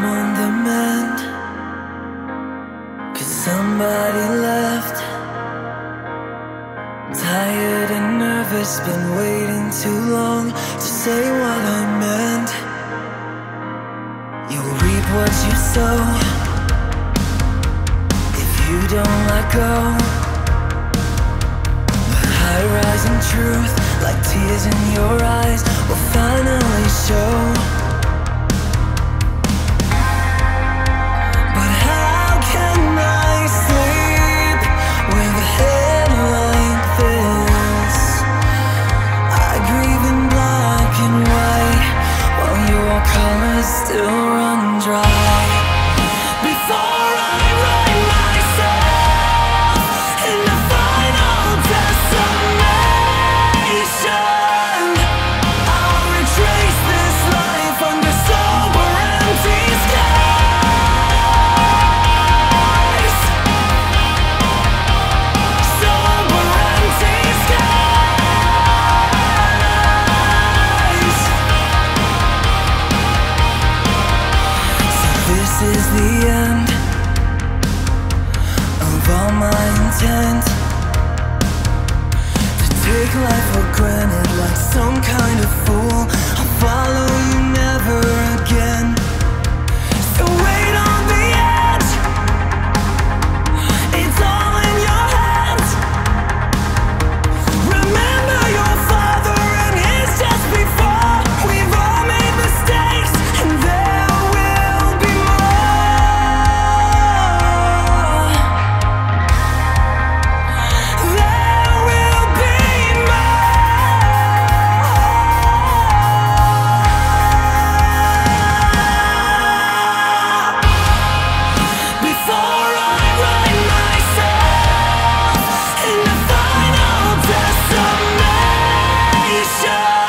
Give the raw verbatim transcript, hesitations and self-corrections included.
on the mend, 'cause somebody left. Tired and nervous, been waiting too long to say what I meant. You'll reap what you sow if you don't let go. The high rising truth, like tears in your eyes, will finally show. But how can I sleep with a head like this? I grieve in black and white while your colors still run dry. Before I write myself in the final decimation, I'll retrace this life under sober empty skies. Sober empty skies. So this is the end of all my intent, to take life for granted like some kind of fool. I'll follow you never again. So wait on the edge, it's all in your hands. Remember your father and his just before. We've all made mistakes and there will be more. There will be more. Before I write myself in the final decimation,